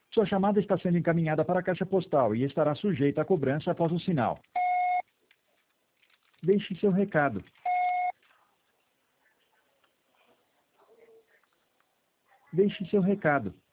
Sua chamada está sendo encaminhada para a caixa postal e estará sujeita a cobrança após o sinal. Deixe seu recado. Deixe seu recado.